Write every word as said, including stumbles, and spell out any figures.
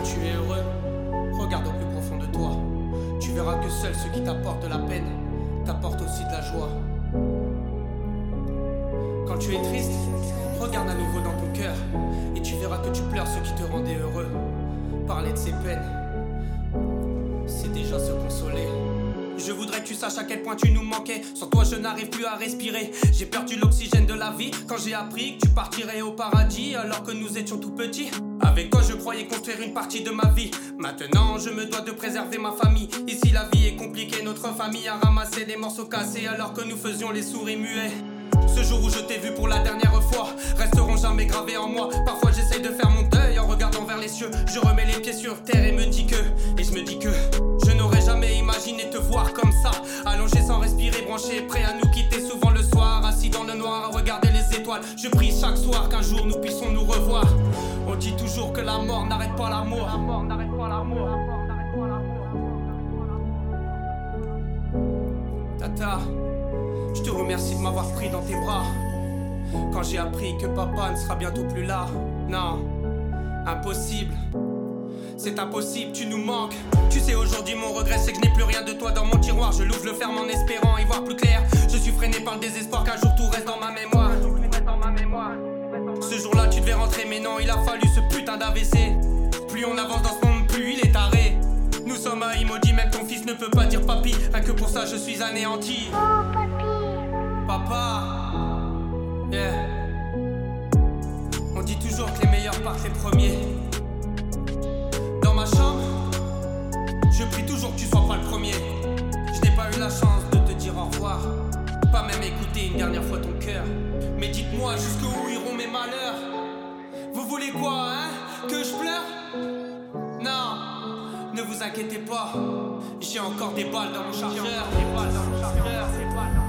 tu es heureux, regarde au plus profond de toi. Tu verras que seuls ceux qui t'apportent de la peine t'apportent aussi de la joie. Quand tu es triste, regarde à nouveau dans ton cœur et tu verras que tu pleures ce qui te rendait heureux. Parler de ses peines, c'est déjà se consoler. Je voudrais que tu saches à quel point tu nous manquais. Sans toi je n'arrive plus à respirer. J'ai perdu l'oxygène de la vie quand j'ai appris que tu partirais au paradis alors que nous étions tout petits. Avec toi je croyais construire une partie de ma vie. Maintenant je me dois de préserver ma famille. Ici la vie est compliquée, notre famille a ramassé des morceaux cassés alors que nous faisions les souris muets. Ce jour où je t'ai vu pour la dernière fois resteront jamais gravés en moi. Parfois j'essaye de faire mon deuil en regardant vers les cieux. Je remets les pieds sur terre et me dis que Et je me dis que je n'aurais jamais imaginé te voir comme ça, allongé sans respirer, branché, prêt à nous quitter souvent le soir. Assis dans le noir à regarder les étoiles. Je prie chaque soir qu'un jour nous puissions nous revoir. On dit toujours que la mort n'arrête pas l'amour. La mort n'arrête pas l'amour. Tata, je te remercie de m'avoir pris dans tes bras quand j'ai appris que papa ne sera bientôt plus là. Non, impossible. C'est impossible, tu nous manques. Tu sais aujourd'hui mon regret c'est que je n'ai plus rien de toi dans mon tiroir. Je l'ouvre, je le ferme en espérant y voir plus clair. Je suis freiné par le désespoir qu'un jour tout reste dans ma mémoire. Ce jour-là tu devais rentrer mais non, il a fallu ce putain d'A V C. Plus on avance dans ce monde, plus il est taré. Nous sommes à Imodi, même ton fils ne peut pas dire papi. Rien que pour ça je suis anéanti. Oh papi. Papa, yeah. On dit toujours que les meilleurs partent les premiers. Dans ma chambre, je prie toujours que tu sois pas le premier. Je n'ai pas eu la chance de te dire au revoir, pas même écouter une dernière fois ton cœur. Mais dites-moi jusqu'où iront mes malheurs. Vous voulez quoi, hein? Que je pleure? Non, ne vous inquiétez pas, j'ai encore des balles dans mon chargeur. Des balles dans mon chargeur, des balles dans mon chargeur.